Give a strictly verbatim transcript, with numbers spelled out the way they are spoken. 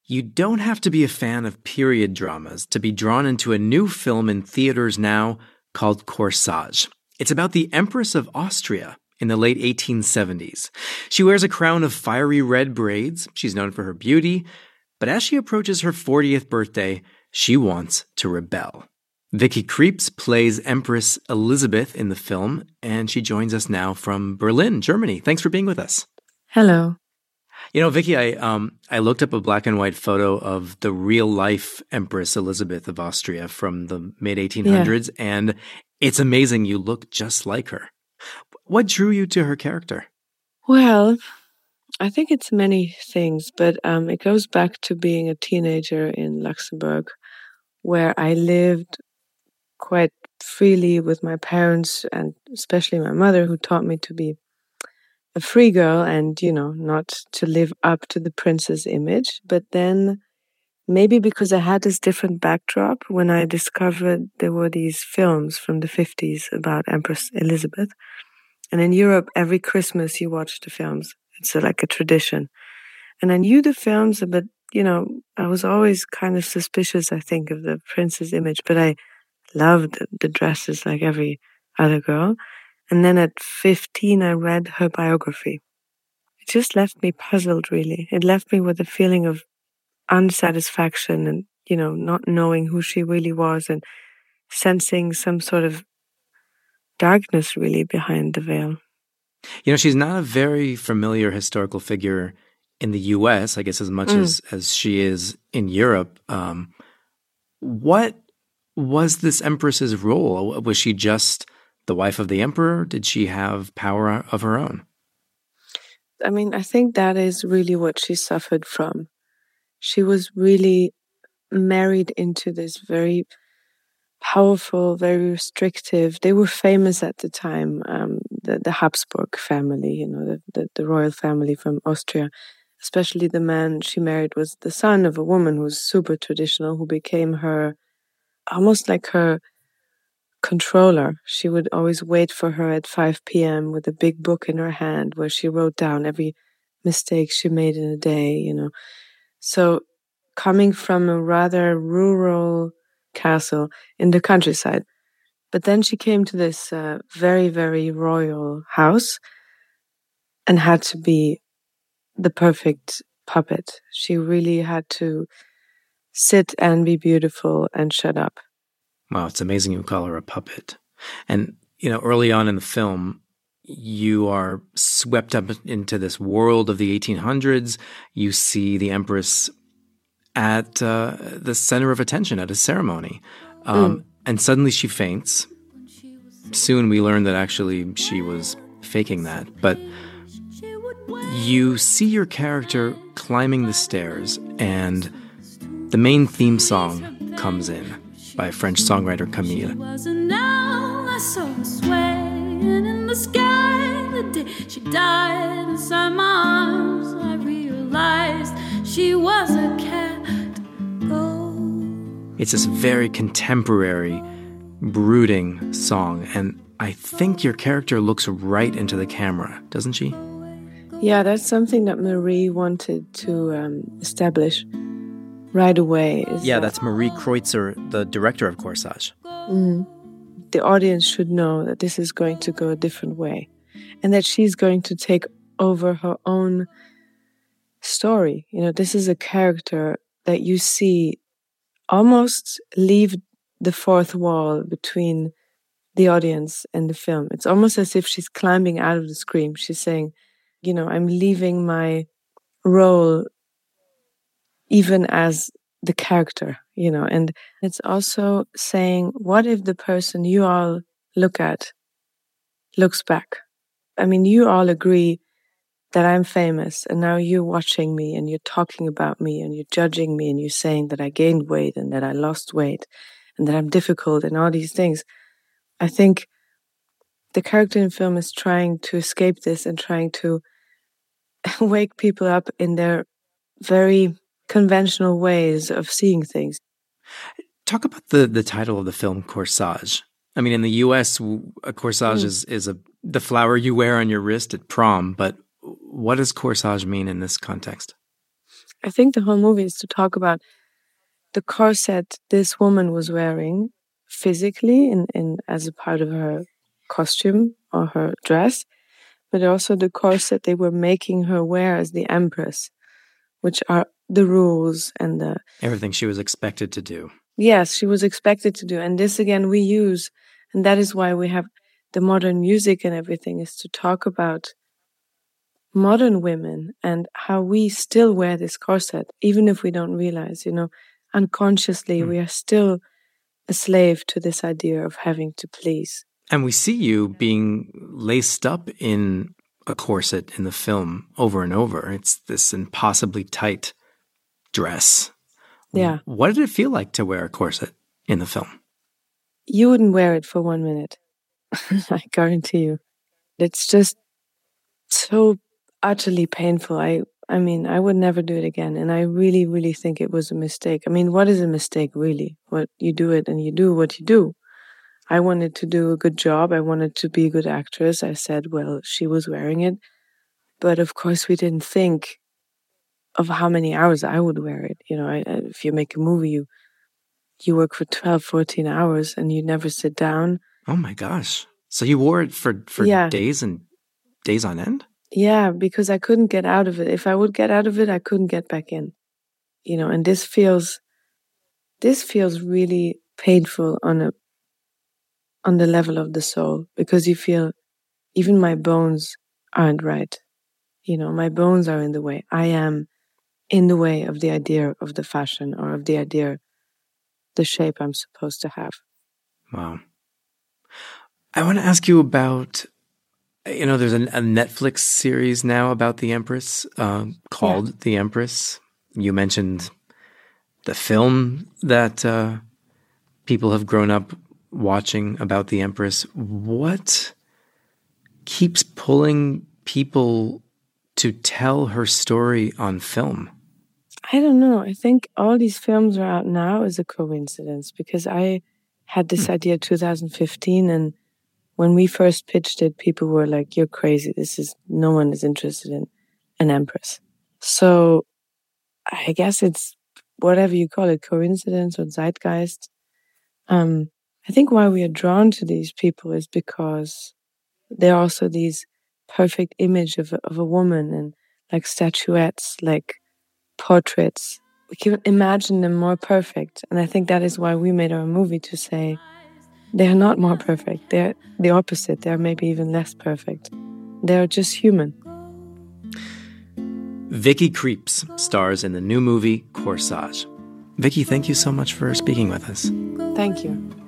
You don't have to be a fan of period dramas to be drawn into a new film in theaters now called Corsage. It's about the Empress of Austria in the late eighteen seventies. She wears a crown of fiery red braids. She's known for her beauty. But as she approaches her fortieth birthday, she wants to rebel. Vicky Krieps plays Empress Elizabeth in the film, and she joins us now from Berlin, Germany. Thanks for being with us. Hello. You know, Vicky, I um I looked up a black and white photo of the real-life Empress Elizabeth of Austria from the mid eighteen hundreds, yeah. And it's amazing. You look just like her. What drew you to her character? Well, I think it's many things, but um, it goes back to being a teenager in Luxembourg, where I lived quite freely with my parents, and especially my mother, who taught me to be a free girl and, you know, not to live up to the princess image. But then maybe because I had this different backdrop, when I discovered there were these films from the fifties about Empress Elizabeth. And in Europe, every Christmas you watch the films. It's a, like a tradition. And I knew the films, but, you know, I was always kind of suspicious, I think, of the princess image. But I loved the dresses like every other girl. And then at fifteen, I read her biography. It just left me puzzled, really. It left me with a feeling of unsatisfaction and, you know, not knowing who she really was and sensing some sort of darkness, really, behind the veil. You know, she's not a very familiar historical figure in the U S, I guess, as much mm. as, as she is in Europe. Um, what was this empress's role? Was she just the wife of the emperor? Did she have power of her own? I mean, I think that is really what she suffered from. She was really married into this very powerful, very restrictive. They were famous at the time, um, the, the Habsburg family, you know, the, the, the royal family from Austria. Especially the man she married was the son of a woman who was super traditional, who became her, almost like her controller. She would always wait for her at five p.m. with a big book in her hand where she wrote down every mistake she made in a day, you know. So coming from a rather rural castle in the countryside, but then she came to this uh, very, very royal house and had to be the perfect puppet. She really had to sit and be beautiful and shut up. Wow, it's amazing you call her a puppet. And, you know, early on in the film, you are swept up into this world of the eighteen hundreds. You see the Empress at uh, the center of attention at a ceremony. Um, mm. And suddenly she faints. Soon we learn that actually she was faking that. But you see your character climbing the stairs, and the main theme song comes in by French songwriter Camille. I saw her swaying in the sky the day she died inside my arms. I realized she was a cat. Oh. It's this very contemporary, brooding song, and I think your character looks right into the camera, doesn't she? Yeah, that's something that Marie wanted to um, establish right away. Yeah, that that's Marie Kreutzer, the director of Corsage. Mm-hmm. The audience should know that this is going to go a different way and that she's going to take over her own story. You know, this is a character that you see almost leave the fourth wall between the audience and the film. It's almost as if she's climbing out of the screen. She's saying, you know, I'm leaving my role even as the character, you know, and it's also saying, what if the person you all look at looks back? I mean, you all agree that I'm famous, and now you're watching me and you're talking about me and you're judging me and you're saying that I gained weight and that I lost weight and that I'm difficult and all these things. I think the character in the film is trying to escape this and trying to wake people up in their very conventional ways of seeing things. Talk about the, the title of the film, Corsage. I mean, in the U S, a corsage mm. is, is a the flower you wear on your wrist at prom, but what does corsage mean in this context? I think the whole movie is to talk about the corset this woman was wearing physically in, in as a part of her costume or her dress, but also the corset they were making her wear as the empress, which are the rules and the everything she was expected to do. Yes, she was expected to do. And this again we use, and that is why we have the modern music and everything, is to talk about modern women and how we still wear this corset, even if we don't realize, you know, unconsciously mm. we are still a slave to this idea of having to please. And we see you being laced up in a corset in the film over and over. It's this impossibly tight dress. Yeah. What did it feel like to wear a corset in the film? You wouldn't wear it for one minute. I guarantee you. It's just so utterly painful. I I mean, I would never do it again. And I really, really think it was a mistake. I mean, what is a mistake, really? What you do it and you do what you do. I wanted to do a good job. I wanted to be a good actress. I said, well, she was wearing it. But of course, we didn't think of how many hours I would wear it. You know, I, if you make a movie, you you work for twelve, fourteen hours and you never sit down. Oh my gosh. So you wore it for, for yeah. days and days on end? Yeah, because I couldn't get out of it. If I would get out of it, I couldn't get back in. You know, and this feels this feels really painful on a on the level of the soul, because you feel even my bones aren't right. You know, my bones are in the way. I am in the way of the idea of the fashion or of the idea, the shape I'm supposed to have. Wow. I want to ask you about, you know, there's a, a Netflix series now about the Empress uh, called yeah. The Empress. You mentioned the film that uh, people have grown up watching about the Empress. What keeps pulling people to tell her story on film? I don't know. I think all these films are out now is a coincidence, because I had this hmm. idea two thousand fifteen, and when we first pitched it, people were like, you're crazy. This is, no one is interested in an Empress. So I guess it's whatever you call it, coincidence or zeitgeist. Um, I think why we are drawn to these people is because they're also these perfect image of a, of a woman, and like statuettes, like portraits. We can imagine them more perfect. And I think that is why we made our movie, to say they're not more perfect. They're the opposite. They're maybe even less perfect. They're just human. Vicky Krieps stars in the new movie Corsage. Vicky, thank you so much for speaking with us. Thank you.